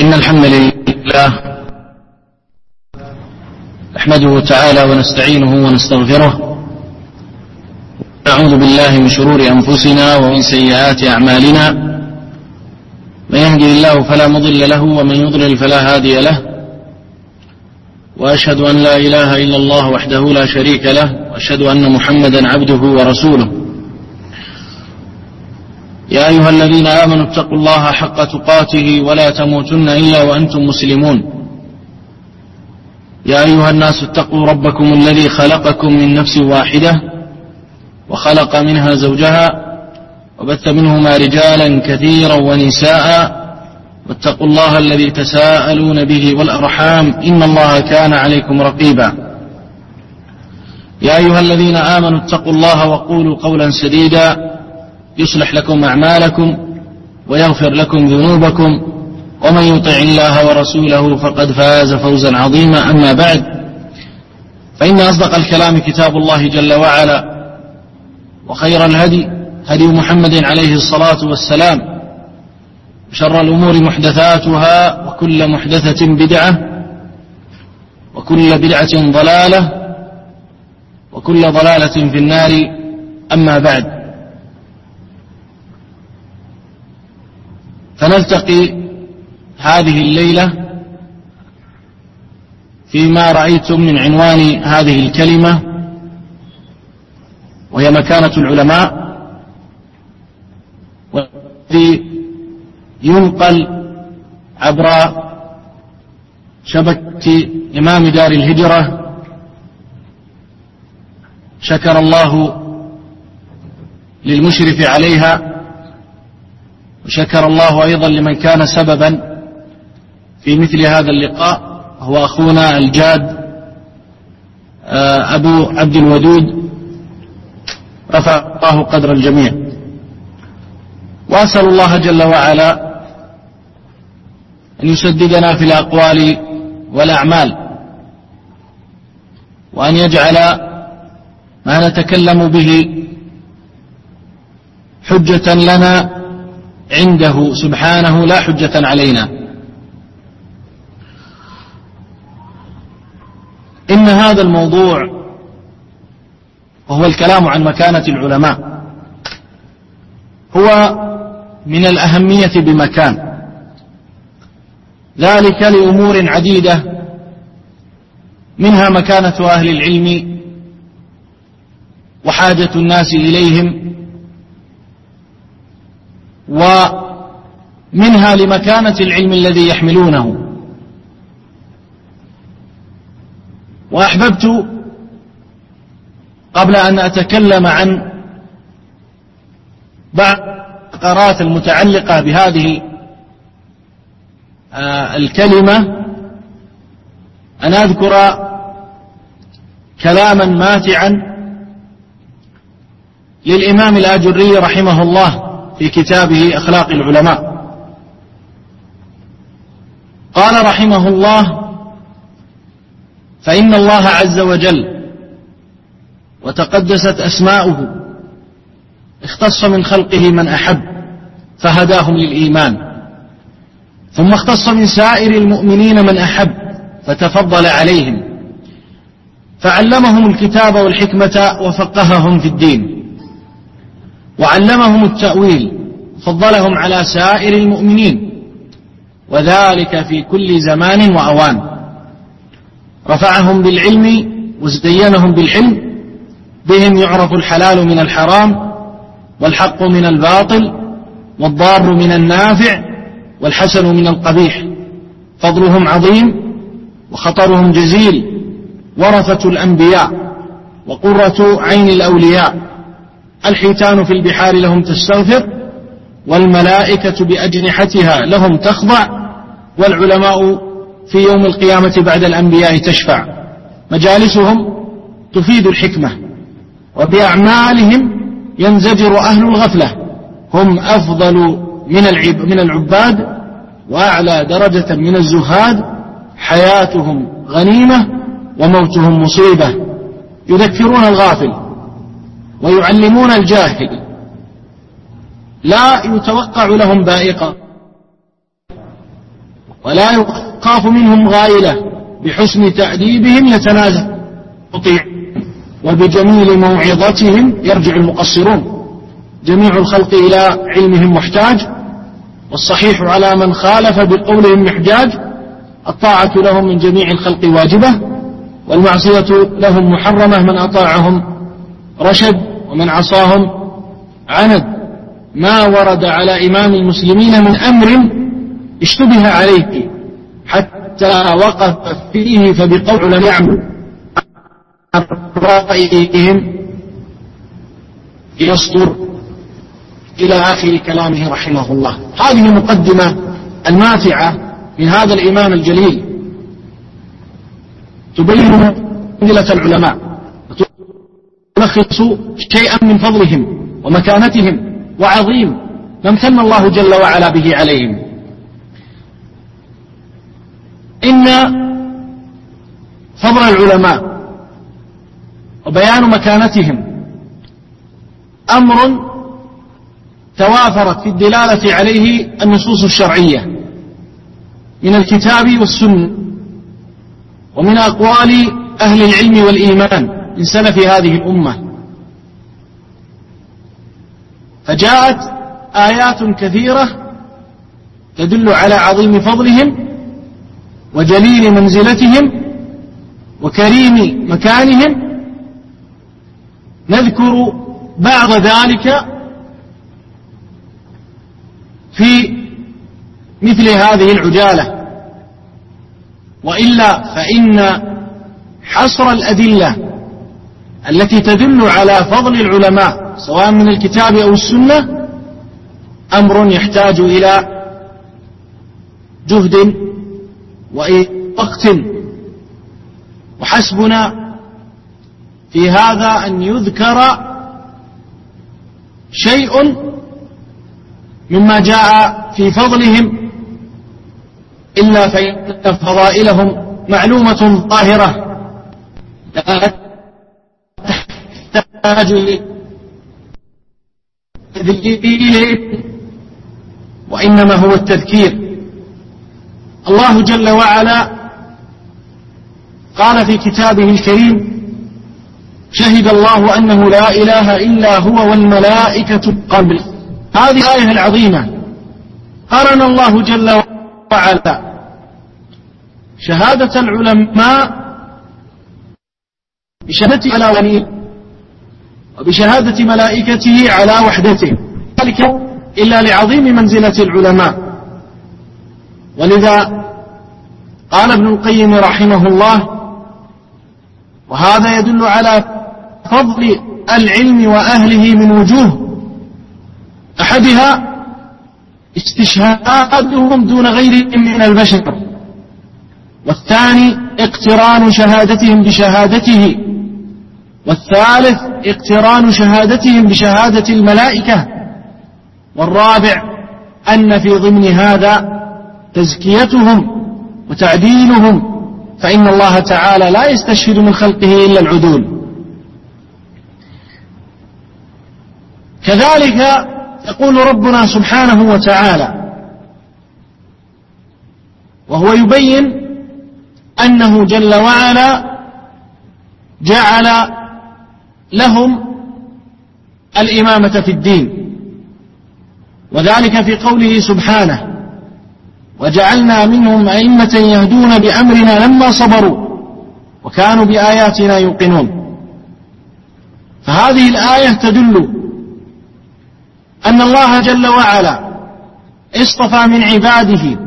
إن الحمد لله نحمده تعالى ونستعينه ونستغفره، نعوذ بالله من شرور أنفسنا ومن سيئات أعمالنا، من يهدي الله فلا مضل له ومن يضلل فلا هادي له، وأشهد أن لا إله إلا الله وحده لا شريك له، وأشهد أن محمدا عبده ورسوله. يا أيها الذين آمنوا اتقوا الله حق تقاته ولا تموتن إلا وأنتم مسلمون. يا أيها الناس اتقوا ربكم الذي خلقكم من نفس واحدة وخلق منها زوجها وبث منهما رجالا كثيرا ونساء، واتقوا الله الذي تساءلون به والأرحام إن الله كان عليكم رقيبا. يا أيها الذين آمنوا اتقوا الله وقولوا قولا سديدا يصلح لكم أعمالكم ويغفر لكم ذنوبكم، ومن يطع الله ورسوله فقد فاز فوزا عظيما. أما بعد، فإن أصدق الكلام كتاب الله جل وعلا، وخير الهدي هدي محمد عليه الصلاة والسلام، وشر الأمور محدثاتها، وكل محدثة بدعة، وكل بدعة ضلالة، وكل ضلالة في النار. أما بعد، فنلتقي هذه الليلة فيما رأيتم من عنوان هذه الكلمة، وهي مكانة العلماء، والذي ينقل عبر شبكة إمام دار الهجرة، شكر الله للمشرف عليها، وشكر الله أيضا لمن كان سببا في مثل هذا اللقاء، هو أخونا الجاد أبو عبد الودود، رفع الله قدر الجميع. وأسأل الله جل وعلا أن يسددنا في الأقوال والأعمال، وأن يجعل ما نتكلم به حجة لنا عنده سبحانه، لا حجة علينا. إن هذا الموضوع وهو الكلام عن مكانة العلماء هو من الأهمية بمكان، ذلك لأمور عديدة، منها مكانة أهل العلم وحاجة الناس إليهم، ومنها لمكانة العلم الذي يحملونه. وأحببت قبل أن أتكلم عن بعض الفقرات المتعلقة بهذه الكلمة أن أذكر كلاما ماتعا للإمام الآجري رحمه الله في كتابه أخلاق العلماء. قال رحمه الله: فإن الله عز وجل وتقدست أسماؤه اختص من خلقه من أحب فهداهم للإيمان، ثم اختص من سائر المؤمنين من أحب فتفضل عليهم، فعلمهم الكتاب والحكمة وفقههم في الدين، وعلمهم التأويل، فضلهم على سائر المؤمنين، وذلك في كل زمان وأوان. رفعهم بالعلم وزينهم بالحلم، بهم يعرف الحلال من الحرام، والحق من الباطل، والضار من النافع، والحسن من القبيح. فضلهم عظيم وخطرهم جزيل، ورثة الأنبياء وقرة عين الأولياء. الحيتان في البحار لهم تستغفر، والملائكة بأجنحتها لهم تخضع، والعلماء في يوم القيامة بعد الأنبياء تشفع. مجالسهم تفيد الحكمة، وبأعمالهم ينزجر أهل الغفلة. هم أفضل من العباد، وأعلى درجة من الزهاد. حياتهم غنيمة وموتهم مصيبة. يذكرون الغافل ويعلمون الجاهل، لا يتوقع لهم بائقة، ولا يخاف منهم غائلة، بحسن تأديبهم يتنازل وبجميل موعظتهم يرجع المقصرون. جميع الخلق إلى علمهم محتاج، والصحيح على من خالف بقولهم محجاج. الطاعة لهم من جميع الخلق واجبة، والمعصية لهم محرمة، من أطاعهم رشد ومن عصاهم عند. ما ورد على إمام المسلمين من أمر اشتبه عليه حتى وقف فيه فبقول لم يعمل رأيهم يصدر إلى آخر كلامه رحمه الله. هذه مقدمة الماتعة من هذا الإمام الجليل تبين منزلة العلماء وتلخص شيئا من فضلهم ومكانتهم وعظيم ما امتن الله جل وعلا به عليهم. إن فضل العلماء وبيان مكانتهم أمر توافرت في الدلالة عليه النصوص الشرعية من الكتاب والسنة، ومن أقوال أهل العلم والإيمان من سلف هذه الأمة. فجاءت آيات كثيرة تدل على عظيم فضلهم وجليل منزلتهم وكريم مكانهم. نذكر بعض ذلك في مثل هذه العجالة، وإلا فإن حصر الأدلة التي تدل على فضل العلماء سواء من الكتاب أو السنة أمر يحتاج إلى جهد ووقت، وحسبنا في هذا أن يذكر شيء مما جاء في فضلهم، إلا فإن فضائلهم معلومة ظاهرة لا تحتاج لتذكير، وإنما هو التذكير. الله جل وعلا قال في كتابه الكريم: شهد الله أنه لا إله إلا هو والملائكة قبل. هذه الآية العظيمة قرن الله جل وعلا شهادة العلماء بشهادة على وليه وبشهادة ملائكته على وحدته، ذلك إلا لعظيم منزلة العلماء. ولذا قال ابن القيم رحمه الله: وهذا يدل على فضل العلم وأهله من وجوه، أحدها استشهادهم دون غيرهم من البشر، والثاني اقتران شهادتهم بشهادته، والثالث اقتران شهادتهم بشهادة الملائكة، والرابع أن في ضمن هذا تزكيتهم وتعديلهم، فإن الله تعالى لا يستشهد من خلقه إلا العدول. كذلك يقول ربنا سبحانه وتعالى وهو يبين أنه جل وعلا جعل لهم الإمامة في الدين، وذلك في قوله سبحانه: وجعلنا منهم أئمة يهدون بأمرنا لما صبروا وكانوا بآياتنا يوقنون. فهذه الآية تدل أن الله جل وعلا اصطفى من عباده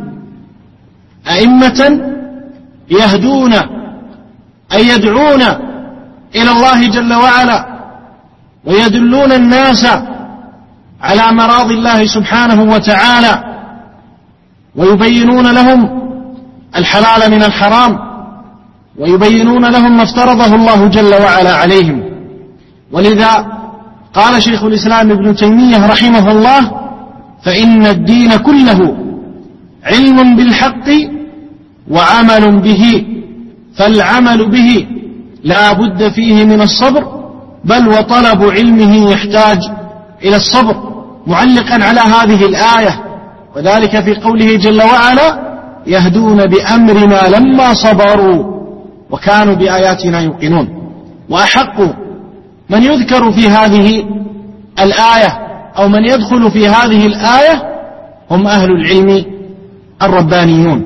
أئمة يهدون أي يدعون إلى الله جل وعلا ويدلون الناس على مراضي الله سبحانه وتعالى، ويبينون لهم الحلال من الحرام، ويبينون لهم ما افترضه الله جل وعلا عليهم. ولذا قال شيخ الإسلام ابن تيمية رحمه الله: فإن الدين كله علم بالحق وعمل به، فالعمل به لا بد فيه من الصبر، بل وطلب علمه يحتاج إلى الصبر. معلقا على هذه الآية، وذلك في قوله جل وعلا: يهدون بأمرنا لما صبروا وكانوا بآياتنا يوقنون. وأحق من يذكر في هذه الآية أو من يدخل في هذه الآية هم أهل العلم الربانيون.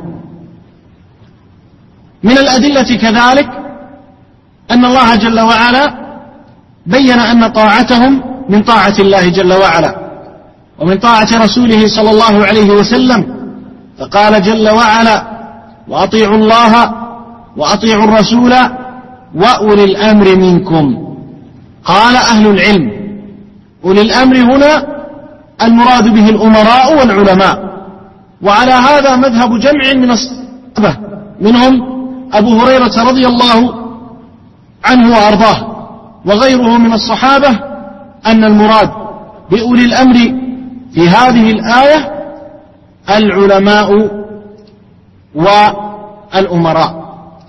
من الأدلة كذلك أن الله جل وعلا بين أن طاعتهم من طاعة الله جل وعلا ومن طاعة رسوله صلى الله عليه وسلم، فقال جل وعلا: وأطيعوا الله وأطيعوا الرسول وأولي الأمر منكم. قال أهل العلم: أولي الأمر هنا المراد به الأمراء والعلماء، وعلى هذا مذهب جمع من الصحابة منهم أبو هريرة رضي الله عنه وأرضاه وغيره من الصحابة أن المراد بأولي الأمر في هذه الآية العلماء والأمراء.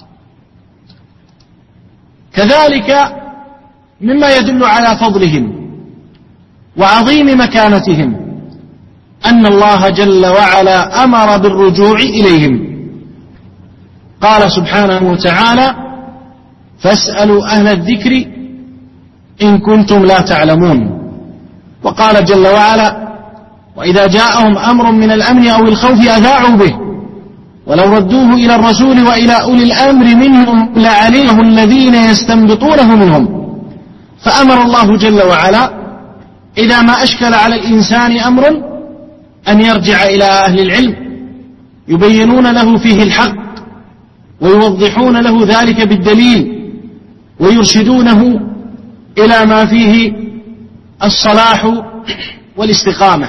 كذلك مما يدل على فضلهم وعظيم مكانتهم أن الله جل وعلا أمر بالرجوع إليهم. قال سبحانه وتعالى: فاسألوا أهل الذكر إن كنتم لا تعلمون. وقال جل وعلا: وإذا جاءهم أمر من الأمن أو الخوف أذاعوا به ولو ردوه إلى الرسول وإلى أولي الأمر منهم لعلمه الذين يستنبطونه منهم. فأمر الله جل وعلا إذا ما أشكل على الإنسان أمر أن يرجع إلى أهل العلم يبينون له فيه الحق ويوضحون له ذلك بالدليل ويرشدونه إلى ما فيه الصلاح والاستقامة.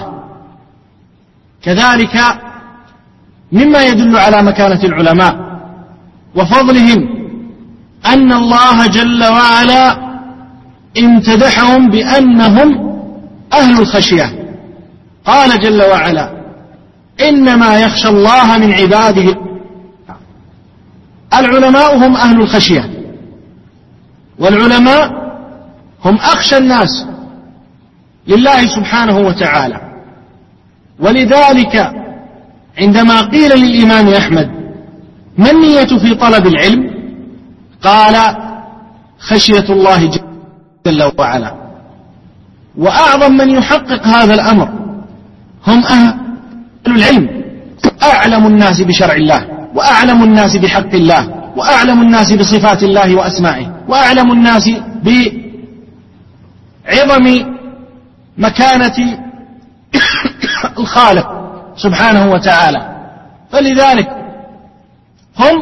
كذلك مما يدل على مكانة العلماء وفضلهم أن الله جل وعلا امتدحهم بأنهم أهل الخشية. قال جل وعلا: إنما يخشى الله من عباده. العلماء هم أهل الخشية، والعلماء هم أخشى الناس لله سبحانه وتعالى. ولذلك عندما قيل للإمام أحمد: ما النية في طلب العلم؟ قال: خشية الله جل وعلا. وأعظم من يحقق هذا الأمر هم أهل العلم، أعلم الناس بشرع الله وأعلم الناس بحق الله وأعلم الناس بصفات الله وأسمائه وأعلم الناس بعظم مكانة الخالق سبحانه وتعالى. فلذلك هم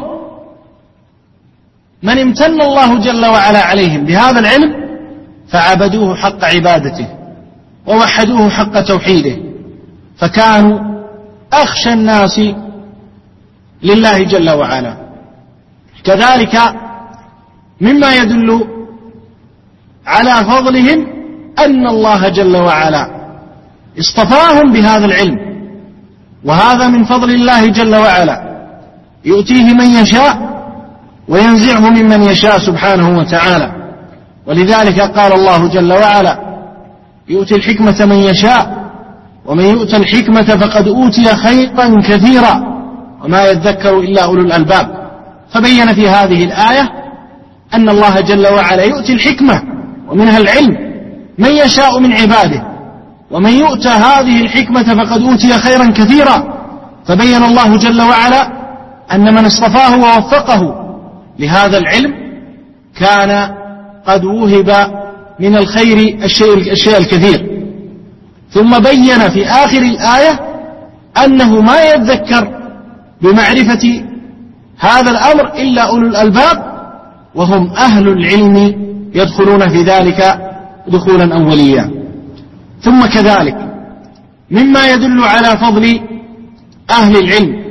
من امتن الله جل وعلا عليهم بهذا العلم فعبدوه حق عبادته ووحدوه حق توحيده، فكانوا أخشى الناس لله جل وعلا. كذلك مما يدل على فضلهم أن الله جل وعلا اصطفاهم بهذا العلم، وهذا من فضل الله جل وعلا يؤتيه من يشاء وينزعه ممن يشاء سبحانه وتعالى. ولذلك قال الله جل وعلا: يؤتي الحكمة من يشاء ومن يؤت الحكمة فقد أوتي خيرا كثيرا وما يذكر إلا أولو الألباب. فبين في هذه الآية أن الله جل وعلا يؤتي الحكمة ومنها العلم من يشاء من عباده، ومن يؤتى هذه الحكمة فقد أوتي خيرا كثيرا. فبين الله جل وعلا أن من اصطفاه ووفقه لهذا العلم كان قد وهب من الخير الشيء الكثير. ثم بين في آخر الآية أنه ما يذكر بمعرفة هذا الأمر إلا أولو الألباب، وهم أهل العلم يدخلون في ذلك دخولا أوليا. ثم كذلك مما يدل على فضل أهل العلم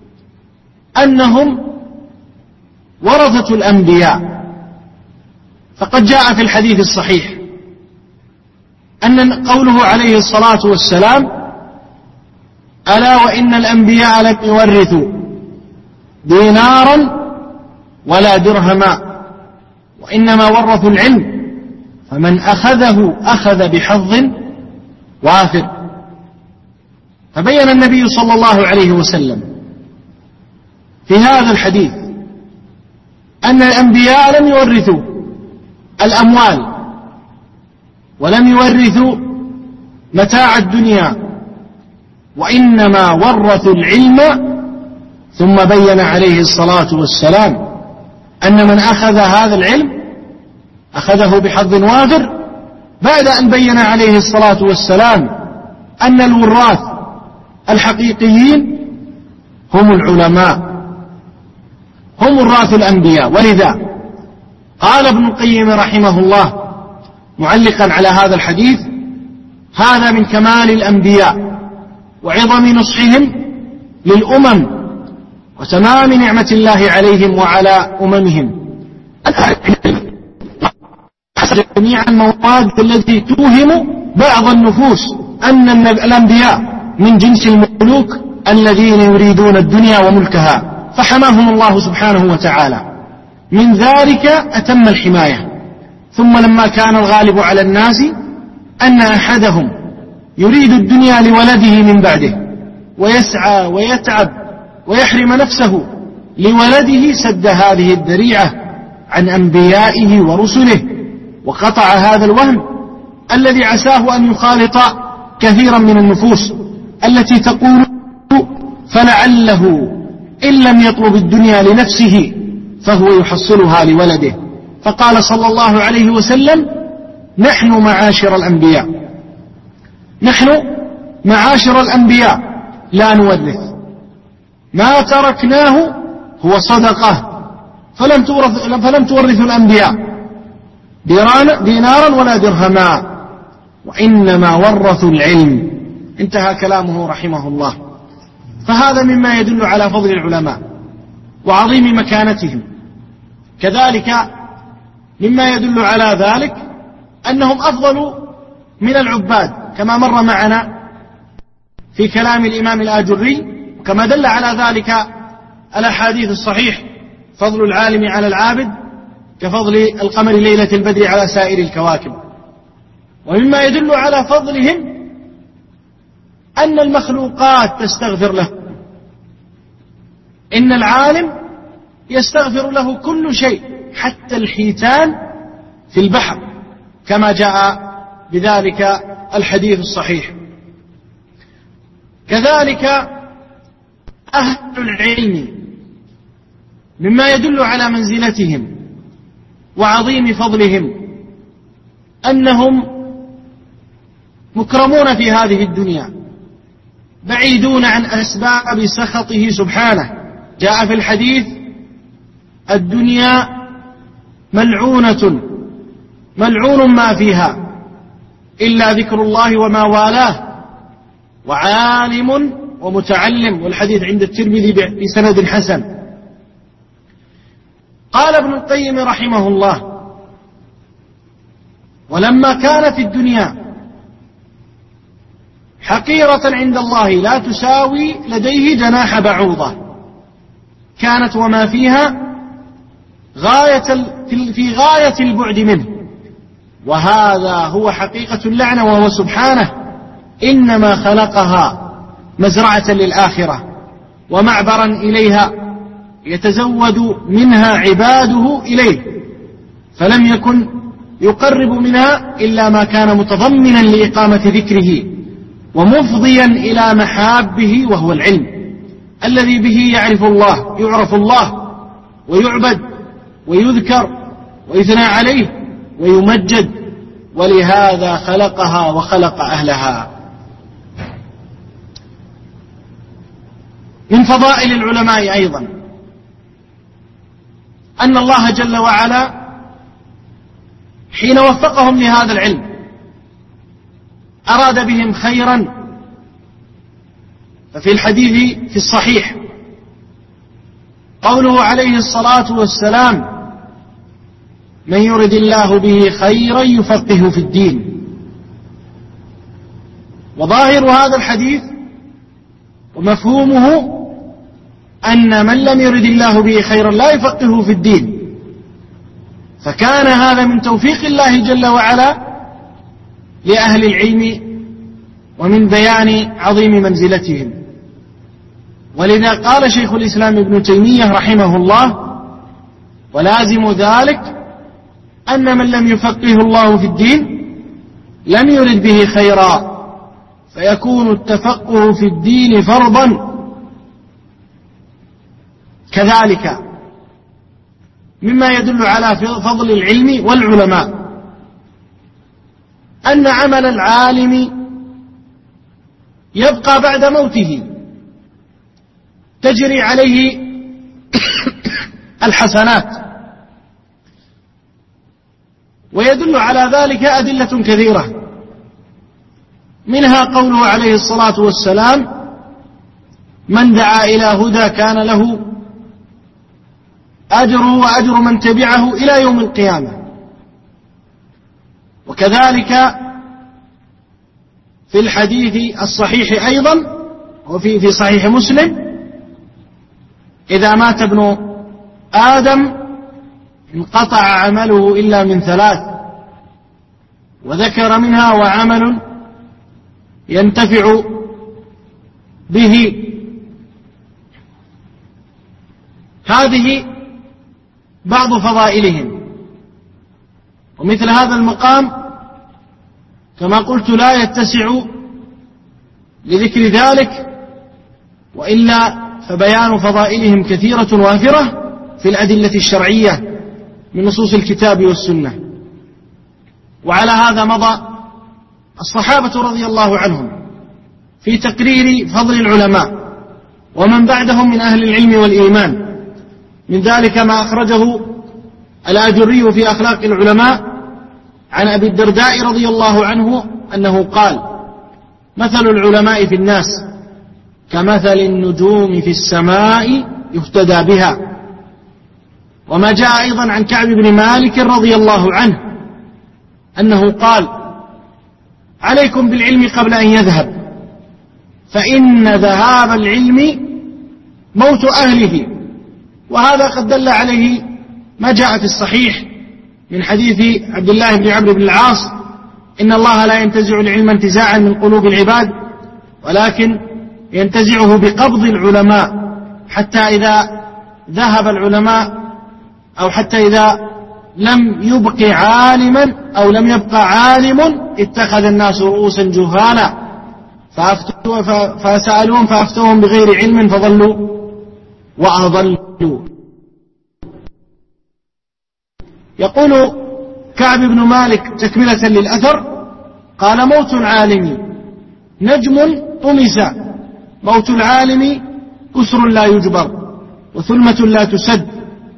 أنهم ورثة الأنبياء. فقد جاء في الحديث الصحيح أن قوله عليه الصلاة والسلام: ألا وإن الأنبياء لم يورثوا دينارا ولا درهما وإنما ورثوا العلم فمن أخذه أخذ بحظ وافر. فبين النبي صلى الله عليه وسلم في هذا الحديث أن الأنبياء لم يورثوا الأموال ولم يورثوا متاع الدنيا، وإنما ورثوا العلم. ثم بين عليه الصلاة والسلام أن من أخذ هذا العلم أخذه بحظ وافر، بعد أن بين عليه الصلاة والسلام أن الوراث الحقيقيين هم العلماء، هم وراث الأنبياء. ولذا قال ابن القيم رحمه الله معلقا على هذا الحديث: هذا من كمال الأنبياء وعظم نصحهم للأمم وتمام نعمة الله عليهم وعلى أممهم جميع المواد التي توهم بعض النفوس أن الأنبياء من جنس الملوك الذين يريدون الدنيا وملكها، فحماهم الله سبحانه وتعالى من ذلك أتم الحماية. ثم لما كان الغالب على الناس أن أحدهم يريد الدنيا لولده من بعده ويسعى ويتعب ويحرم نفسه لولده، سد هذه الذريعة عن أنبيائه ورسله، وقطع هذا الوهم الذي عساه أن يخالط كثيرا من النفوس التي تقول فلعله إن لم يطلب الدنيا لنفسه فهو يحصلها لولده. فقال صلى الله عليه وسلم: نحن معاشر الأنبياء لا نورث، ما تركناه هو صدقة، فلم تورث الأنبياء دينارا ولا درهما، وإنما ورثوا العلم. انتهى كلامه رحمه الله. فهذا مما يدل على فضل العلماء وعظيم مكانتهم. كذلك مما يدل على ذلك أنهم أفضل من العباد، كما مر معنا في كلام الإمام الآجري، وكما دل على ذلك الأحاديث الصحيح: فضل العالم على العابد كفضل القمر ليلة البدر على سائر الكواكب. ومما يدل على فضلهم أن المخلوقات تستغفر له، إن العالم يستغفر له كل شيء حتى الحيتان في البحر، كما جاء بذلك الحديث الصحيح. كذلك أهل العلم مما يدل على منزلتهم وعظيم فضلهم أنهم مكرمون في هذه الدنيا، بعيدون عن أسباب سخطه سبحانه. جاء في الحديث: الدنيا ملعونة ملعون ما فيها إلا ذكر الله وما والاه وعالم ومتعلم، والحديث عند الترمذي بسند حسن. قال ابن القيم رحمه الله: ولما كانت الدنيا حقيرة عند الله لا تساوي لديه جناح بعوضة، كانت وما فيها في غاية البعد منه. وهذا هو حقيقة اللعنة، وهو سبحانه إنما خلقها مزرعة للآخرة ومعبرا إليها يتزود منها عباده إليه، فلم يكن يقرب منها إلا ما كان متضمنا لإقامة ذكره ومفضيا إلى محابه، وهو العلم الذي به يعرف الله ويعبد ويذكر ويثنى عليه ويمجد، ولهذا خلقها وخلق أهلها. من فضائل العلماء أيضا أن الله جل وعلا حين وفقهم لهذا العلم أراد بهم خيرا. ففي الحديث في الصحيح قوله عليه الصلاة والسلام: من يرد الله به خيرا يفقهه في الدين. وظاهر هذا الحديث ومفهومه أن من لم يرد الله به خيرا لا يفقهه في الدين، فكان هذا من توفيق الله جل وعلا لأهل العلم ومن بيان عظيم منزلتهم. ولذا قال شيخ الإسلام ابن تيمية رحمه الله: ولازم ذلك أن من لم يفقه الله في الدين لم يرد به خيرا، فيكون التفقه في الدين فرضا. كذلك مما يدل على فضل العلم والعلماء أن عمل العالم يبقى بعد موته، تجري عليه الحسنات، ويدل على ذلك أدلة كثيرة، منها قوله عليه الصلاة والسلام: من دعا إلى هدى كان له أجره وأجر من تبعه إلى يوم القيامة. وكذلك في الحديث الصحيح أيضا، وفي صحيح مسلم: إذا مات ابن آدم انقطع عمله إلا من ثلاث، وذكر منها: وعمل ينتفع به. هذه بعض فضائلهم. ومثل هذا المقام كما قلت لا يتسع لذكر ذلك، وإلا فبيان فضائلهم كثيرة وافرة في الأدلة الشرعية من نصوص الكتاب والسنة. وعلى هذا مضى الصحابة رضي الله عنهم في تقرير فضل العلماء ومن بعدهم من أهل العلم والإيمان. من ذلك ما أخرجه الآجري في أخلاق العلماء عن أبي الدرداء رضي الله عنه أنه قال: مثل العلماء في الناس كمثل النجوم في السماء يهتدى بها. وما جاء أيضا عن كعب بن مالك رضي الله عنه أنه قال: عليكم بالعلم قبل أن يذهب، فإن ذهاب العلم موت أهله. وهذا قد دل عليه ما جاء في الصحيح من حديث عبد الله بن عمرو بن العاص: إن الله لا ينتزع العلم انتزاعا من قلوب العباد، ولكن ينتزعه بقبض العلماء، حتى إذا ذهب العلماء، أو حتى إذا لم يبق عالما أو لم يبقى عالم اتخذ الناس رؤوسا جهالا فسألوهم فأفتوهم بغير علم فضلوا وأضلوا. يقول كعب بن مالك تكملة للأثر: قال: موت العالم نجم طمس، موت العالم كسر لا يجبر، وثلمة لا تسد،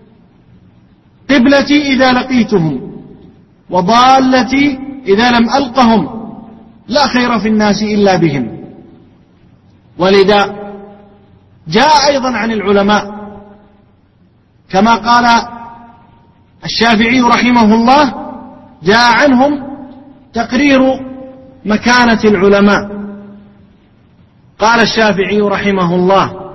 قبلتي إذا لقيتهم، وضالتي إذا لم ألقهم، لا خير في الناس إلا بهم. ولذا جاء أيضا عن العلماء كما قال الشافعي رحمه الله: جاء عنهم تقرير مكانة العلماء. قال الشافعي رحمه الله: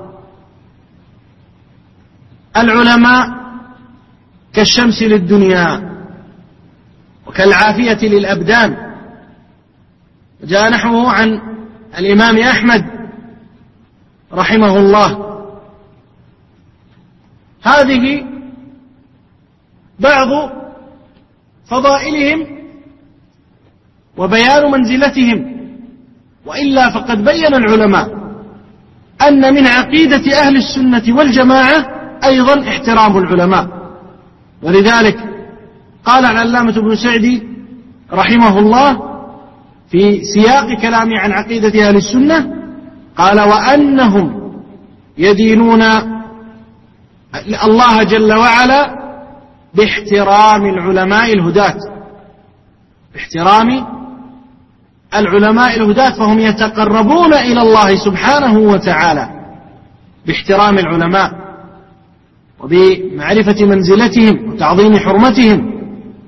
العلماء كالشمس للدنيا وكالعافية للأبدان. جاء نحوه عن الإمام أحمد رحمه الله. هذه بعض فضائلهم وبيان منزلتهم. وإلا فقد بين العلماء أن من عقيدة أهل السنة والجماعة أيضا احترام العلماء. ولذلك قال العلامة ابن سعدي رحمه الله في سياق كلامه عن عقيدة أهل السنة، قال: وأنهم يدينون الله جل وعلا باحترام العلماء الهداة، باحترام العلماء الهداة، فهم يتقربون إلى الله سبحانه وتعالى باحترام العلماء وبمعرفة منزلتهم وتعظيم حرمتهم.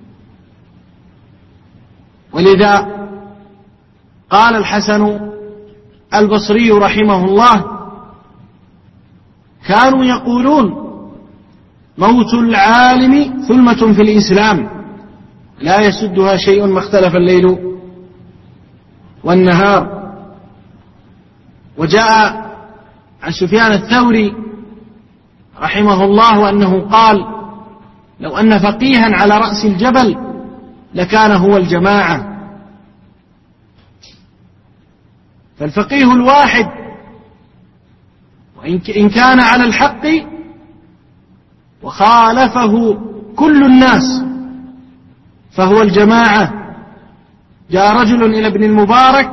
ولذا قال الحسن البصري رحمه الله: كانوا يقولون: موت العالم ثلمة في الإسلام لا يسدها شيء ما اختلف الليل والنهار. وجاء عن سفيان الثوري رحمه الله أنه قال: لو أن فقيها على رأس الجبل لكان هو الجماعة. فالفقيه الواحد وإن كان على الحق وخالفه كل الناس فهو الجماعة. جاء رجل إلى ابن المبارك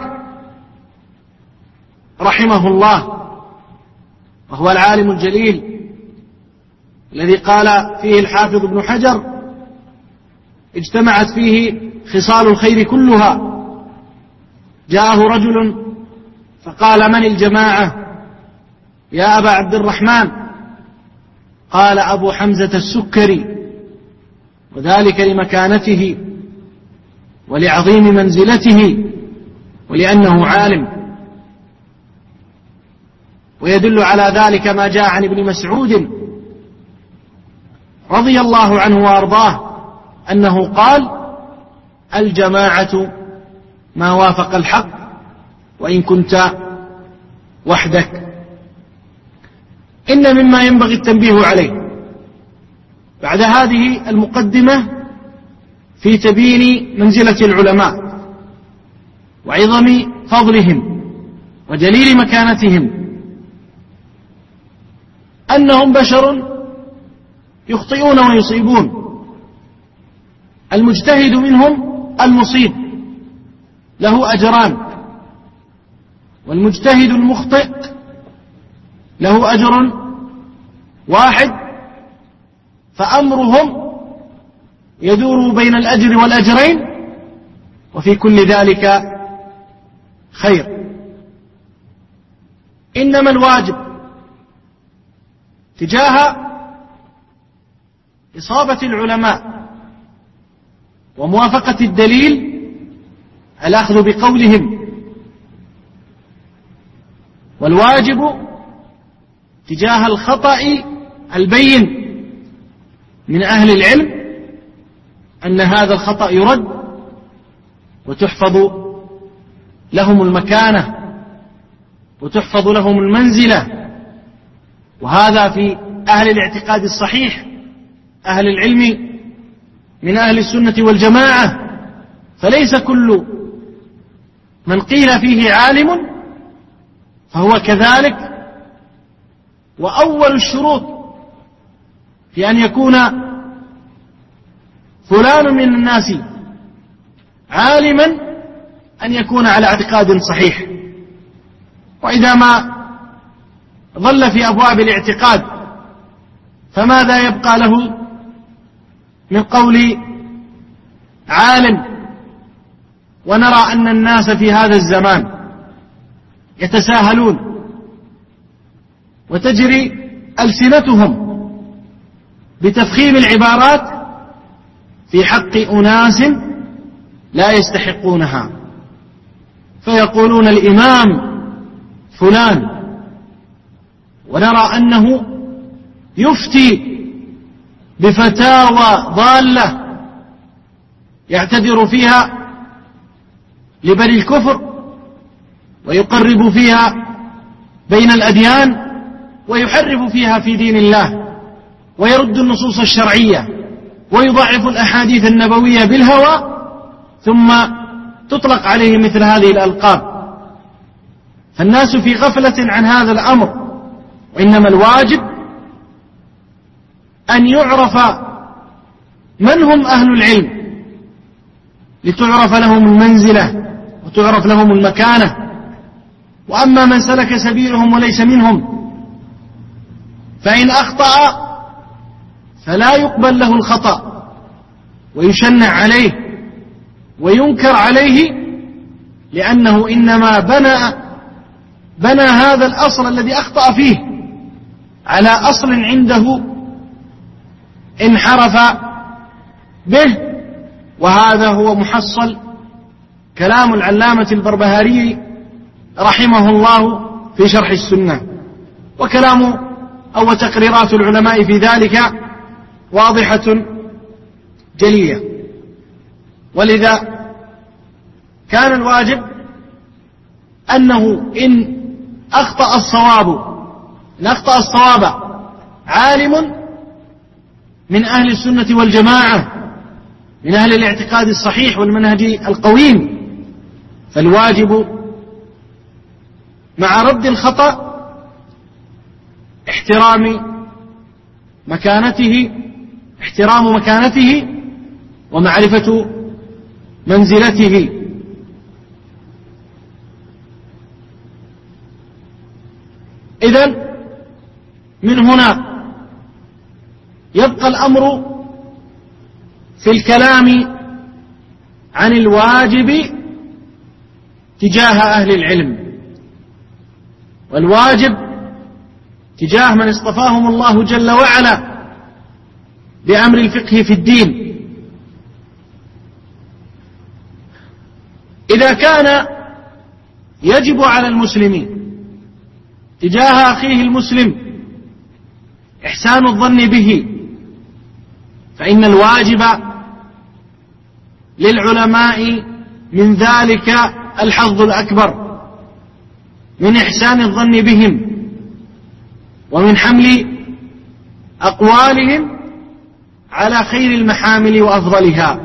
رحمه الله، وهو العالم الجليل الذي قال فيه الحافظ ابن حجر: اجتمعت فيه خصال الخير كلها. جاءه رجل فقال: من الجماعة يا أبا عبد الرحمن؟ قال: أبو حمزة السكري، وذلك لمكانته ولعظيم منزلته ولأنه عالم. ويدل على ذلك ما جاء عن ابن مسعود رضي الله عنه وأرضاه أنه قال: الجماعة ما وافق الحق وإن كنت وحدك. إن مما ينبغي التنبيه عليه بعد هذه المقدمة في تبيين منزلة العلماء وعظم فضلهم وجليل مكانتهم أنهم بشر يخطئون ويصيبون. المجتهد منهم المصيب له أجران، والمجتهد المخطئ له أجر واحد، فأمرهم يدور بين الأجر والأجرين، وفي كل ذلك خير. إنما الواجب تجاه إصابة العلماء وموافقة الدليل الأخذ بقولهم، والواجب تجاه الخطأ البين من أهل العلم أن هذا الخطأ يرد وتحفظ لهم المكانة وتحفظ لهم المنزلة. وهذا في أهل الاعتقاد الصحيح، أهل العلم من أهل السنة والجماعة. فليس كل من قيل فيه عالم فهو كذلك. وأول الشروط في أن يكون فلان من الناس عالما أن يكون على اعتقاد صحيح. وإذا ما ظل في أبواب الاعتقاد فماذا يبقى له من قول عالم؟ ونرى أن الناس في هذا الزمان يتساهلون وتجري ألسنتهم بتفخيم العبارات في حق أناس لا يستحقونها، فيقولون الإمام فلان، ونرى أنه يفتي بفتاوى ضالة يعتذر فيها لبني الكفر ويقرب فيها بين الأديان ويحرف فيها في دين الله ويرد النصوص الشرعية ويضعف الأحاديث النبوية بالهوى، ثم تطلق عليه مثل هذه الألقاب. فالناس في غفلة عن هذا الأمر، وإنما الواجب أن يعرف من هم أهل العلم لتعرف لهم المنزلة وتعرف لهم المكانة. وأما من سلك سبيلهم وليس منهم فإن أخطأ فلا يقبل له الخطأ ويشنع عليه وينكر عليه، لأنه إنما بنى هذا الأصل الذي أخطأ فيه على أصل عنده انحرف به. وهذا هو محصل كلام العلامة البربهاري رحمه الله في شرح السنة، وكلام أو تقريرات العلماء في ذلك واضحة جلية. ولذا كان الواجب أنه إن أخطأ الصواب إن أخطأ الصواب عالم من أهل السنة والجماعة من أهل الاعتقاد الصحيح والمنهج القويم، فالواجب مع رد الخطأ احترام مكانته ومعرفة منزلته. إذن من هنا يبقى الأمر في الكلام عن الواجب تجاه أهل العلم، والواجب تجاه من اصطفاهم الله جل وعلا بأمر الفقه في الدين. إذا كان يجب على المسلمين تجاه أخيه المسلم إحسان الظن به، فإن الواجب للعلماء من ذلك الحظ الأكبر من إحسان الظن بهم ومن حمل أقوالهم على خير المحامل وأفضلها.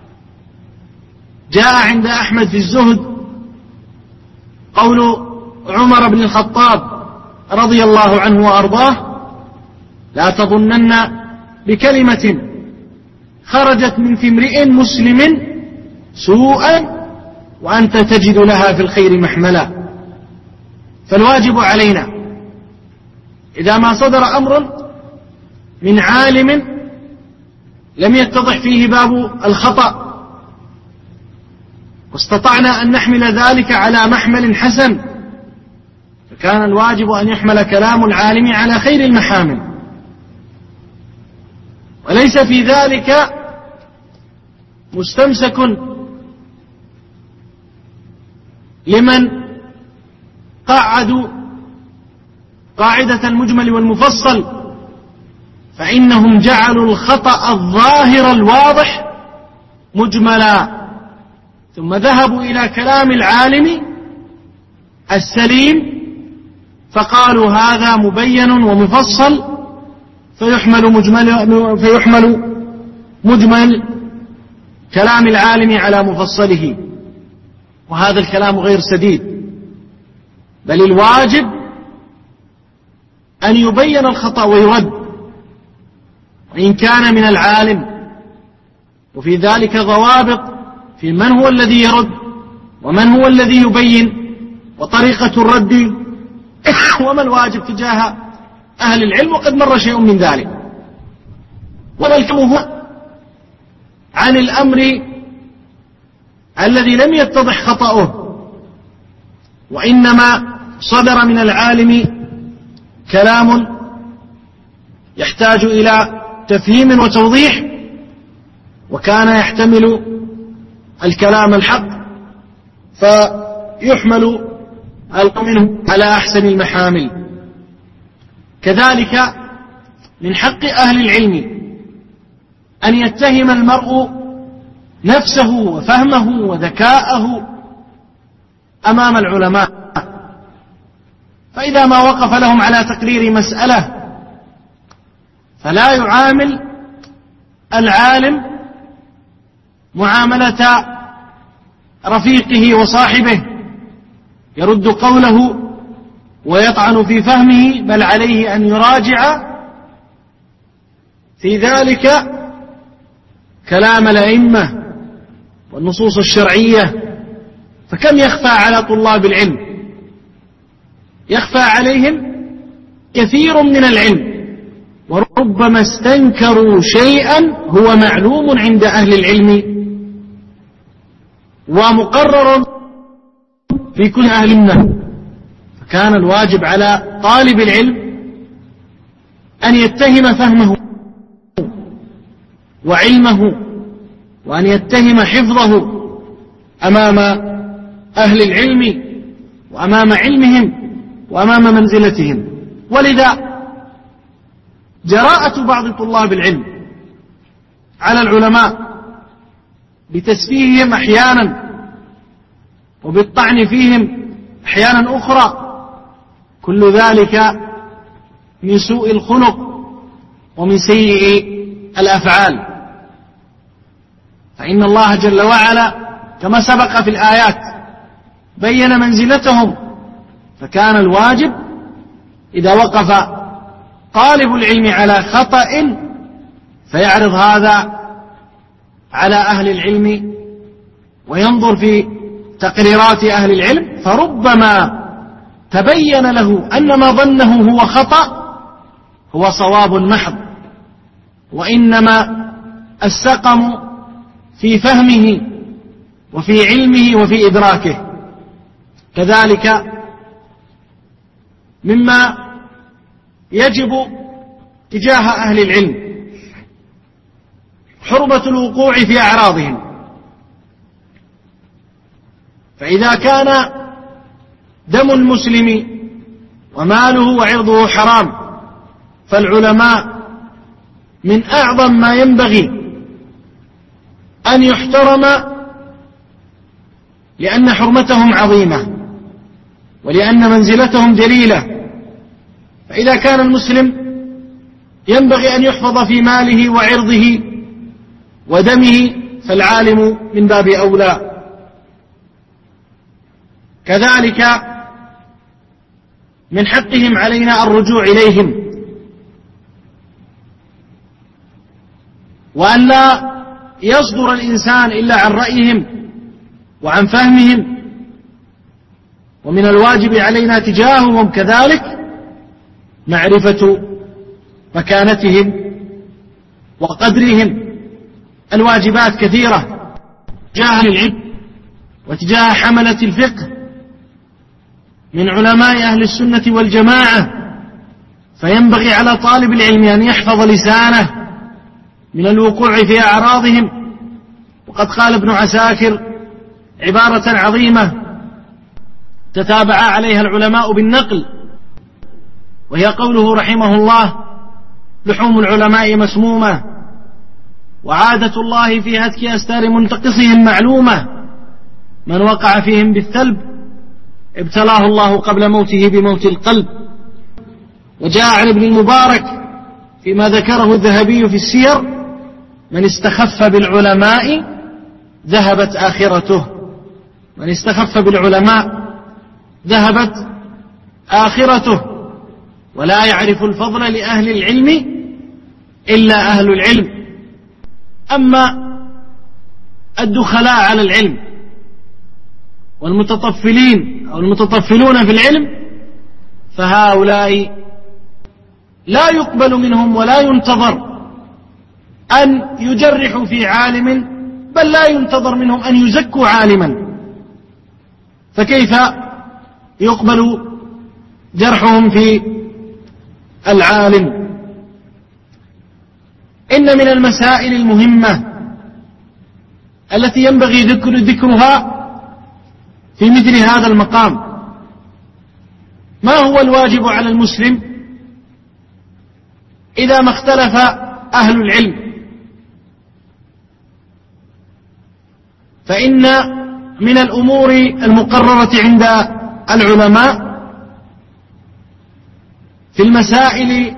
جاء عند أحمد في الزهد قول عمر بن الخطاب رضي الله عنه وأرضاه: لا تظنن بكلمة خرجت من في امرئ مسلم سوءا وأنت تجد لها في الخير محملا. فالواجب علينا إذا ما صدر أمر من عالم لم يتضح فيه باب الخطأ واستطعنا أن نحمل ذلك على محمل حسن، فكان الواجب أن يحمل كلام العالم على خير المحامل، وليس في ذلك مستمسك لمن قعدوا قاعدة المجمل والمفصل، فإنهم جعلوا الخطأ الظاهر الواضح مجملا، ثم ذهبوا إلى كلام العالم السليم فقالوا هذا مبين ومفصل فيحمل مجمل كلام العالم على مفصله، وهذا الكلام غير سديد، بل الواجب أن يبين الخطأ ويرد وإن كان من العالم، وفي ذلك ضوابط في من هو الذي يرد ومن هو الذي يبين وطريقة الرد وما الواجب تجاه أهل العلم، وقد مر شيء من ذلك. والكلام هو عن الأمر الذي لم يتضح خطأه وإنما صدر من العالم كلام يحتاج إلى تفهيم وتوضيح، وكان يحتمل الكلام الحق فيحمل منه على أحسن المحامل. كذلك من حق أهل العلم أن يتهم المرء نفسه وفهمه وذكاءه أمام العلماء، فإذا ما وقف لهم على تقرير مسألة فلا يعامل العالم معاملة رفيقه وصاحبه يرد قوله ويطعن في فهمه، بل عليه أن يراجع في ذلك كلام الأئمة والنصوص الشرعية. فكم يخفى على طلاب العلم؟ يخفى عليهم كثير من العلم، وربما استنكروا شيئا هو معلوم عند أهل العلم ومقرر في كل أهل النهى. فكان الواجب على طالب العلم أن يتهم فهمه وعلمه وأن يتهم حفظه أمام أهل العلم وأمام علمهم وأمام منزلتهم. ولذا جراءة بعض طلاب العلم على العلماء بتسفيههم أحيانا وبالطعن فيهم أحيانا أخرى، كل ذلك من سوء الخلق ومن سيء الأفعال. فإن الله جل وعلا كما سبق في الآيات بين منزلتهم، فكان الواجب إذا وقف طالب العلم على خطأ فيعرض هذا على أهل العلم وينظر في تقريرات أهل العلم، فربما تبين له أن ما ظنه هو خطأ هو صواب محض، وإنما السقم في فهمه وفي علمه وفي إدراكه. كذلك مما يجب تجاه أهل العلم حرمة الوقوع في أعراضهم، فإذا كان دم المسلم وماله وعرضه حرام فالعلماء من أعظم ما ينبغي أن يحترم، لأن حرمتهم عظيمة ولأن منزلتهم جليلة. فإذا كان المسلم ينبغي أن يحفظ في ماله وعرضه ودمه فالعالم من باب أولى. كذلك من حقهم علينا الرجوع إليهم، وأن لا يصدر الإنسان إلا عن رأيهم وعن فهمهم، ومن الواجب علينا تجاههم كذلك معرفة مكانتهم وقدرهم. الواجبات كثيرة تجاه العلم وتجاه حملة الفقه من علماء أهل السنة والجماعة، فينبغي على طالب العلم أن يحفظ لسانه من الوقوع في أعراضهم. وقد قال ابن عساكر عبارة عظيمة تتابع عليها العلماء بالنقل، وهي قوله رحمه الله: لحوم العلماء مسمومة، وعادة الله في هتك أستار منتقصهم معلومة، من وقع فيهم بالثلب ابتلاه الله قبل موته بموت القلب. وجاء عن ابن المبارك فيما ذكره الذهبي في السير: من استخف بالعلماء ذهبت آخرته. من استخف بالعلماء ذهبت آخرته، ولا يعرف الفضل لأهل العلم إلا أهل العلم. أما الدخلاء على العلم والمتطفلين أو المتطفلون في العلم فهؤلاء لا يقبل منهم ولا ينتظر أن يجرحوا في عالم، بل لا ينتظر منهم أن يزكوا عالما، فكيف يقبل جرحهم في العالم؟ إن من المسائل المهمة التي ينبغي ذكرها في مثل هذا المقام ما هو الواجب على المسلم إذا ما اختلف أهل العلم. فإن من الأمور المقررة عند العلماء في المسائل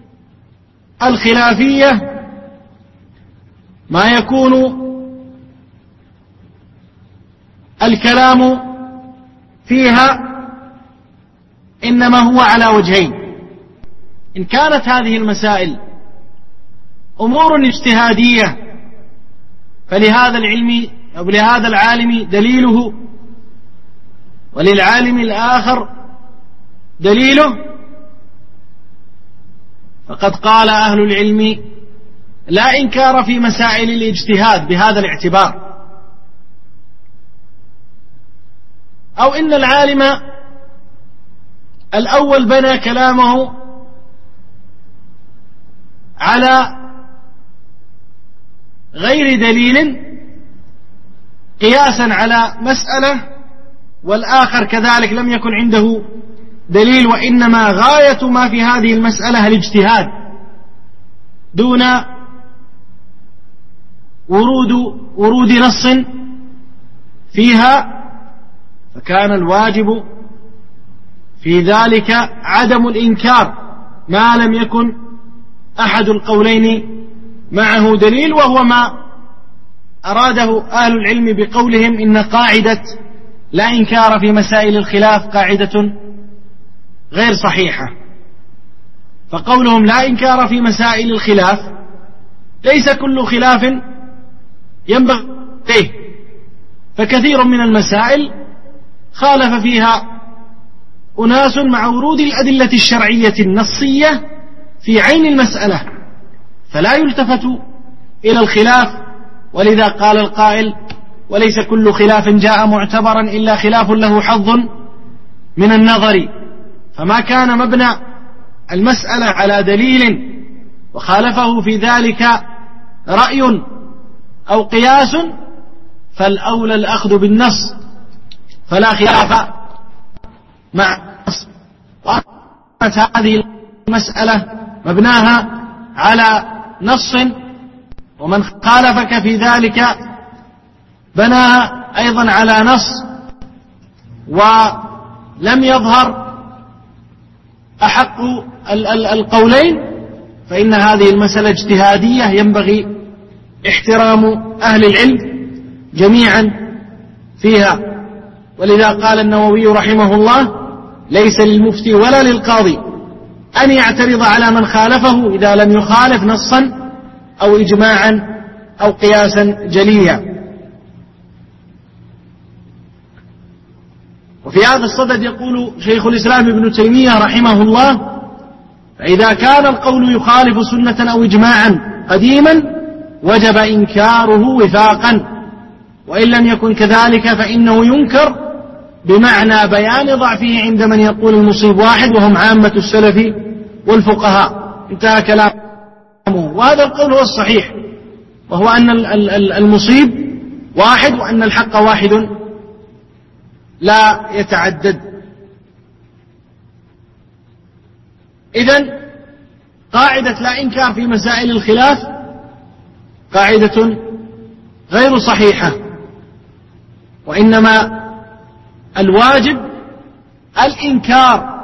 الخلافية ما يكون الكلام فيها إنما هو على وجهين: إن كانت هذه المسائل أمور اجتهادية فلهذا العلم أو لهذا العالم دليله وللعالم الآخر دليله، فقد قال أهل العلم: لا إنكار في مسائل الاجتهاد بهذا الاعتبار. أو إن العالم الأول بنى كلامه على غير دليل قياسا على مسألة، والآخر كذلك لم يكن عنده دليل، وإنما غاية ما في هذه المسألة الاجتهاد دون ورود نص فيها، فكان الواجب في ذلك عدم الإنكار ما لم يكن أحد القولين معه دليل، وهو ما أراده أهل العلم بقولهم إن قاعدة لا إنكار في مسائل الخلاف قاعدة غير صحيحة. فقولهم لا إنكار في مسائل الخلاف ليس كل خلاف ينبغي فيه، فكثير من المسائل خالف فيها أناس مع ورود الأدلة الشرعية النصية في عين المسألة، فلا يلتفت إلى الخلاف. ولذا قال القائل: وليس كل خلاف جاء معتبرا إلا خلاف له حظ من النظر. فما كان مبنى المسألة على دليل وخالفه في ذلك رأي أو قياس فالأولى الأخذ بالنص، فلا خلاف مع النص. وأنت هذه المسألة مبناها على نص، ومن خالفك في ذلك بناها أيضا على نص، ولم يظهر أحق القولين، فإن هذه المسألة اجتهادية ينبغي احترام أهل العلم جميعا فيها. ولذا قال النووي رحمه الله: ليس للمفتي ولا للقاضي أن يعترض على من خالفه إذا لم يخالف نصا أو إجماعا أو قياسا جليا. وفي هذا الصدد يقول شيخ الإسلام ابن تيمية رحمه الله: فإذا كان القول يخالف سنة أو إجماعا قديما وجب إنكاره وفاقا، وإن لم يكن كذلك فإنه ينكر بمعنى بيان ضعفه عند من يقول المصيب واحد، وهم عامة السلف والفقهاء. انتهى كلامه. وهذا القول هو الصحيح، وهو أن المصيب واحد، وأن الحق واحد لا يتعدد. إذن قاعدة لا إنكار في مسائل الخلاف قاعدة غير صحيحة، وإنما الواجب الإنكار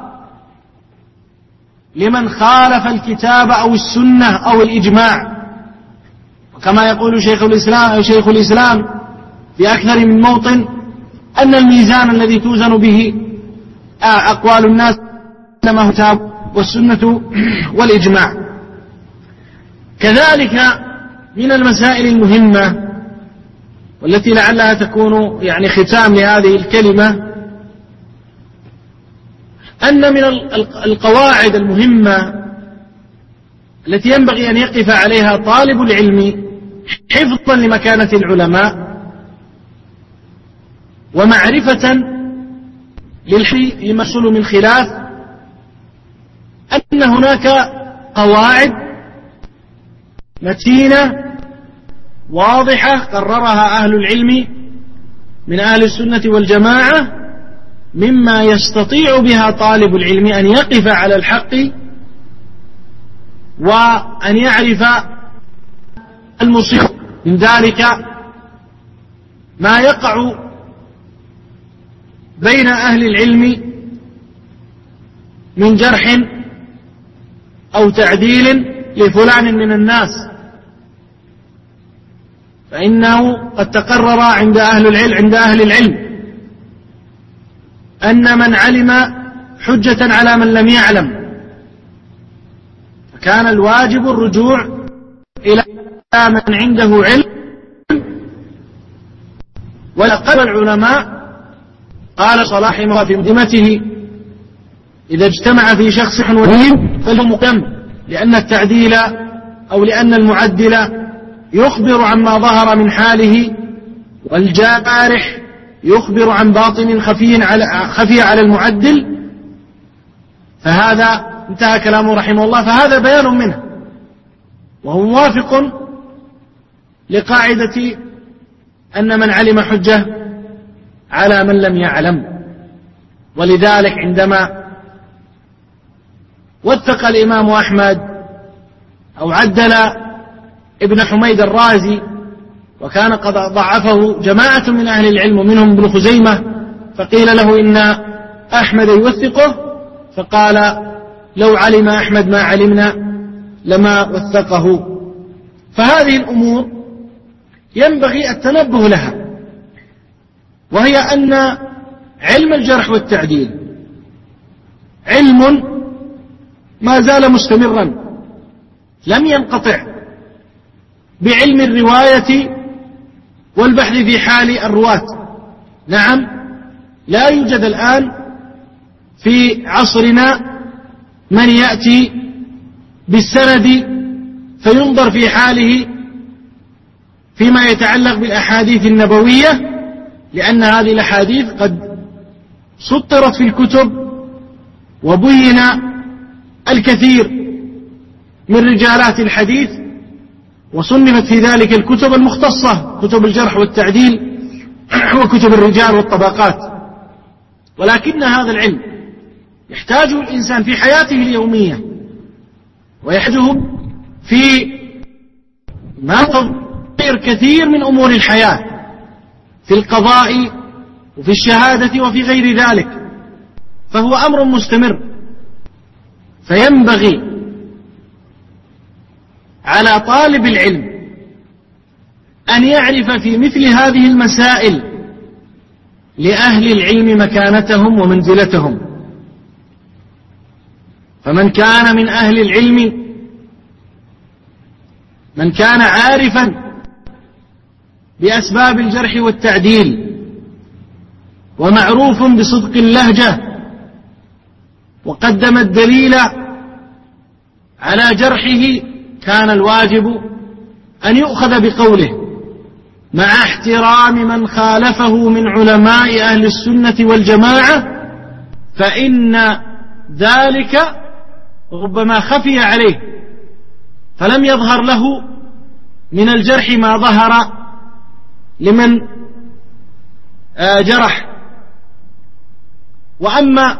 لمن خالف الكتاب أو السنة أو الإجماع. وكما يقول شيخ الإسلام في أكثر من موطن أن الميزان الذي توزن به أقوال الناس إنما هو الكتاب والسنة والإجماع. كذلك من المسائل المهمة والتي لعلها تكون يعني ختام لهذه الكلمة، أن من القواعد المهمة التي ينبغي أن يقف عليها طالب العلم حفظا لمكانة العلماء ومعرفة لما يحصل من خلاف، أن هناك قواعد متينة واضحة قررها أهل العلم من أهل السنة والجماعة، مما يستطيع بها طالب العلم أن يقف على الحق وأن يعرف المصيب. من ذلك ما يقع بين أهل العلم من جرح أو تعديل لفلان من الناس، فإنه قد تقرر عند أهل العلم أن من علم حجة على من لم يعلم، فكان الواجب الرجوع إلى من عنده علم. ولقد العلماء قال صلاح في مقدمته: إذا اجتمع في شخص وليم فهو مقدم، لأن التعديل أو لأن المعدل يخبر عما ظهر من حاله، والجارح يخبر عن باطن خفي على المعدل. فهذا انتهى كلامه رحمه الله، فهذا بيان منه، وهو موافق لقاعدة أن من علم حجة على من لم يعلم. ولذلك عندما وثق الإمام أحمد أو عدل ابن حميد الرازي، وكان قد ضعفه جماعة من أهل العلم ومنهم ابن خزيمة، فقيل له إن أحمد يوثقه، فقال: لو علم أحمد ما علمنا لما وثقه. فهذه الأمور ينبغي التنبه لها، وهي أن علم الجرح والتعديل علم ما زال مستمرا لم ينقطع بعلم الرواية والبحث في حال الرواة. نعم، لا يوجد الآن في عصرنا من يأتي بالسند فينظر في حاله فيما يتعلق بالأحاديث النبوية، لأن هذه الأحاديث قد سطرت في الكتب وبين الكثير من رجالات الحديث، وصنفت في ذلك الكتب المختصة، كتب الجرح والتعديل وكتب الرجال والطبقات. ولكن هذا العلم يحتاجه الإنسان في حياته اليومية، ويحتاجه في ما تغير كثير من أمور الحياة، في القضاء وفي الشهادة وفي غير ذلك، فهو أمر مستمر. فينبغي على طالب العلم أن يعرف في مثل هذه المسائل لأهل العلم مكانتهم ومنزلتهم. فمن كان من أهل العلم، من كان عارفا بأسباب الجرح والتعديل ومعروف بصدق اللهجة وقدم الدليل على جرحه، كان الواجب أن يؤخذ بقوله مع احترام من خالفه من علماء أهل السنة والجماعة، فإن ذلك ربما خفي عليه فلم يظهر له من الجرح ما ظهر لمن جرح. وأما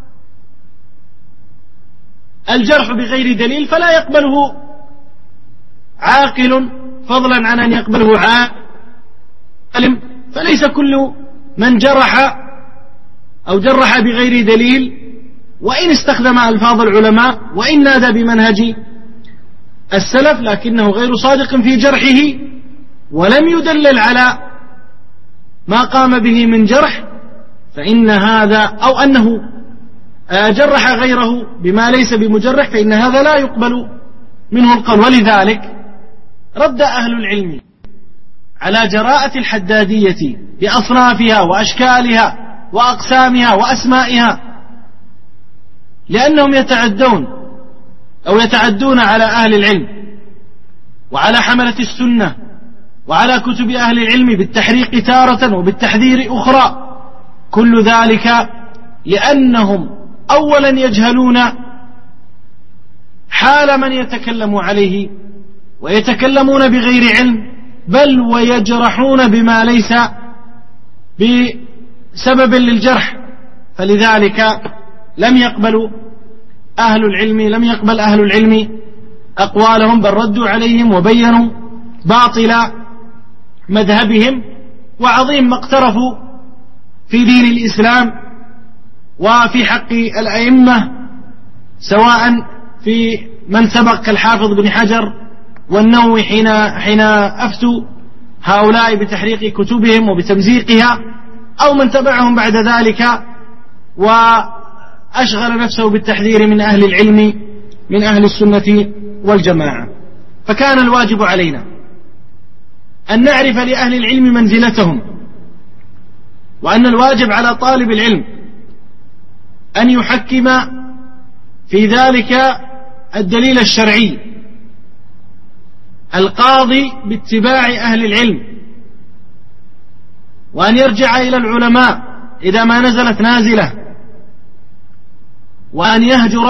الجرح بغير دليل فلا يقبله عاقل، فضلا عن أن يقبله عالم. فليس كل من جرح أو جرح بغير دليل، وإن استخدم ألفاظ العلماء وإن نادى بمنهج السلف، لكنه غير صادق في جرحه ولم يدلل على ما قام به من جرح، فإن هذا أو أنه جرح غيره بما ليس بمجرح، فإن هذا لا يقبل منه القول. ولذلك رد أهل العلم على جراءة الحدادية بأصنافها وأشكالها وأقسامها وأسمائها، لأنهم يتعدون على أهل العلم وعلى حملة السنة وعلى كتب أهل العلم بالتحريق تارة وبالتحذير أخرى. كل ذلك لأنهم أولا يجهلون حال من يتكلم عليه ويتكلمون بغير علم، بل ويجرحون بما ليس بسبب للجرح. فلذلك لم يقبل أهل العلم أقوالهم، بل ردوا عليهم وبينوا باطل مذهبهم وعظيم ما اقترفوا في دين الإسلام وفي حق الأئمة، سواء في من سبق كالحافظ بن حجر والنووي حين أفتوا هؤلاء بتحريق كتبهم وبتمزيقها، أو من تبعهم بعد ذلك وأشغل نفسه بالتحذير من أهل العلم من أهل السنة والجماعة. فكان الواجب علينا أن نعرف لأهل العلم منزلتهم، وأن الواجب على طالب العلم أن يحكم في ذلك الدليل الشرعي، القاضي باتباع أهل العلم، وأن يرجع إلى العلماء إذا ما نزلت نازلة، وأن يهجر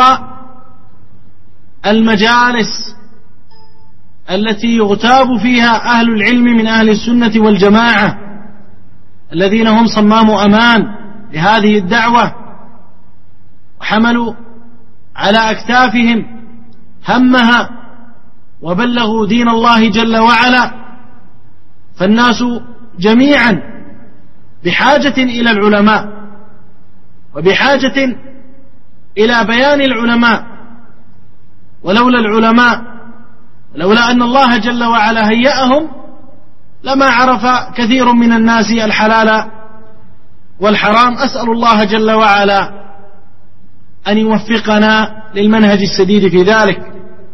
المجالس التي يغتاب فيها أهل العلم من أهل السنة والجماعة الذين هم صمام أمان لهذه الدعوة، وحملوا على أكتافهم همها وبلغوا دين الله جل وعلا. فالناس جميعا بحاجة إلى العلماء، وبحاجة إلى بيان العلماء، ولولا العلماء، لولا أن الله جل وعلا هيأهم لما عرف كثير من الناس الحلال والحرام. أسأل الله جل وعلا أن يوفقنا للمنهج السديد في ذلك،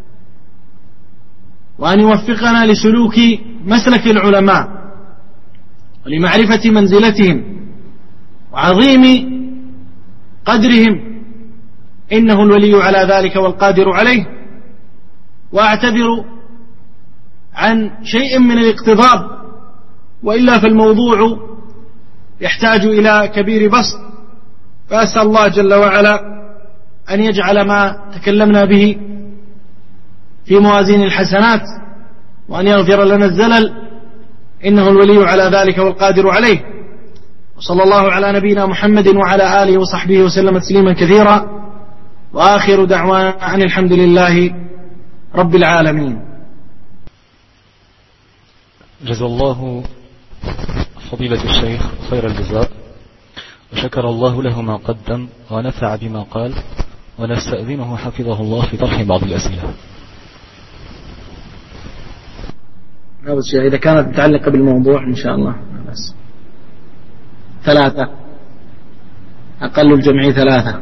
وأن يوفقنا لسلوك مسلك العلماء ولمعرفة منزلتهم وعظيم قدرهم، إنه الولي على ذلك والقادر عليه. وأعتذر عن شيء من الاقتضاب، وإلا فالموضوع يحتاج إلى كبير بسط، فأسأل الله جل وعلا أن يجعل ما تكلمنا به في موازين الحسنات، وأن يغفر لنا الزلل، إنه الولي على ذلك والقادر عليه. وصلى الله على نبينا محمد وعلى آله وصحبه وسلم تسليما كثيرا، وآخر دعوانا أن الحمد لله رب العالمين. جزا الله فضيلة الشيخ خير الجزاء، وشكر الله له ما قدم ونفع بما قال، ونستأذنه حفظه الله في طرح بعض الأسئلة. إذا كانت متعلقة بالموضوع إن شاء الله بس 3، أقل الجمع 3.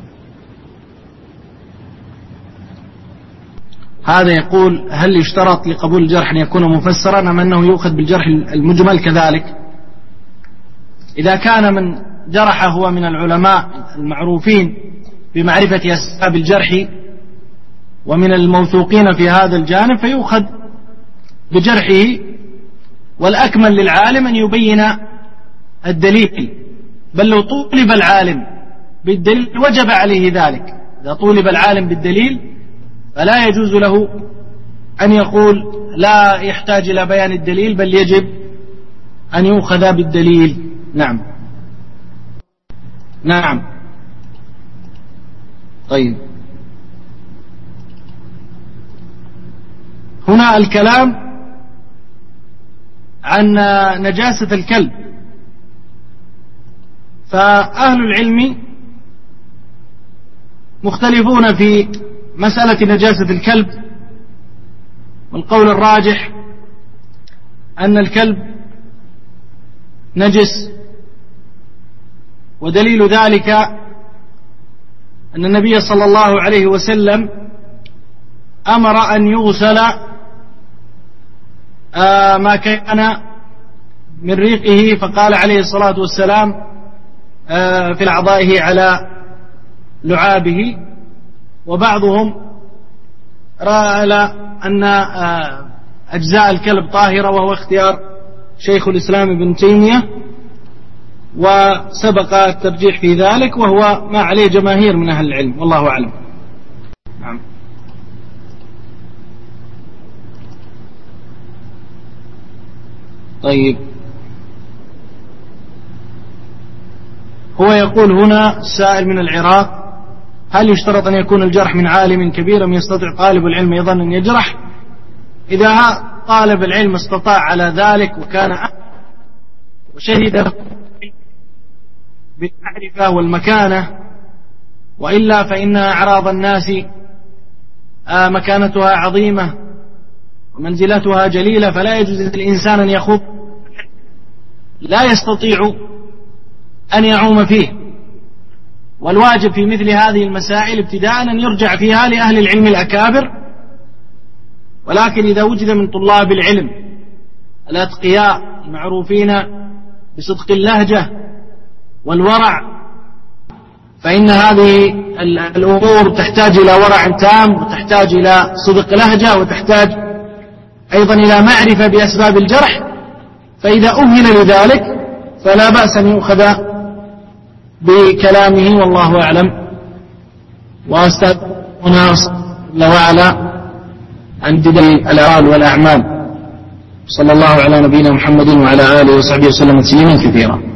هذا يقول: هل يشترط لقبول الجرح أن يكون مفسرا أم أنه يؤخذ بالجرح المجمل كذلك؟ إذا كان من جرح هو من العلماء المعروفين بمعرفة أسباب الجرح ومن الموثوقين في هذا الجانب فيؤخذ بجرحه، والأكمل للعالم أن يبين الدليل، بل لو طولب العالم بالدليل وجب عليه ذلك. إذا طولب العالم بالدليل فلا يجوز له أن يقول لا يحتاج إلى بيان الدليل، بل يجب أن يؤخذ بالدليل. نعم. طيب، هنا الكلام عن نجاسة الكلب. فأهل العلم مختلفون في مسألة نجاسة الكلب، والقول الراجح أن الكلب نجس، ودليل ذلك أن النبي صلى الله عليه وسلم أمر أن يغسل ما كان من ريقه، فقال عليه الصلاة والسلام في العضائه على لعابه. وبعضهم رأى أن أجزاء الكلب طاهرة، وهو اختيار شيخ الإسلام ابن تيمية، وسبق الترجيح في ذلك، وهو ما عليه جماهير من أهل العلم، والله أعلم. نعم. طيب، هو يقول هنا السائل من العراق: هل يشترط أن يكون الجرح من عالم كبير أم يستطيع طالب العلم أيضا أن يجرح؟ إذا طالب العلم استطاع على ذلك وكان وشهد بالمعرفة والمكانة، وإلا فإن أعراض الناس مكانتها عظيمة ومنزلتها جليلة، فلا يجوز للإنسان أن يخوض لا يستطيع أن يعوم فيه. والواجب في مثل هذه المسائل ابتداء أن يرجع فيها لأهل العلم الأكابر. ولكن إذا وجد من طلاب العلم الأتقياء المعروفين بصدق اللهجة والورع، فإن هذه الأمور تحتاج إلى ورع تام، وتحتاج إلى صدق لهجة، وتحتاج أيضا إلى معرفة بأسباب الجرح. فإذا أهل لذلك فلا بأس أن يؤخذ بكلامه، والله أعلم. وأستغفرنا الله وعلا عن دليل الأعمال والأعمال. صلى الله على نبينا محمد وعلى آله وصحبه وسلم تسليما كثيرا.